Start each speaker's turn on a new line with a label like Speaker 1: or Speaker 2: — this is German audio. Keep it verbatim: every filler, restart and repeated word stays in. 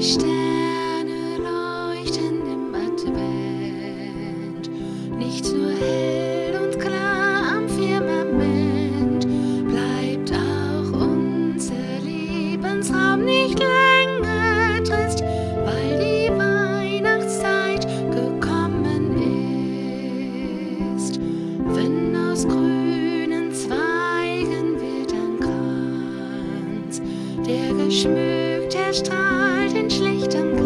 Speaker 1: Sterne leuchten im Advent, nicht nur hell und klar am Firmament, bleibt auch unser Lebensraum nicht länger trist, weil die Weihnachtszeit gekommen ist. Wenn aus grünen Zweigen wird ein Kranz, der geschmückt erstrahlt in schlichtem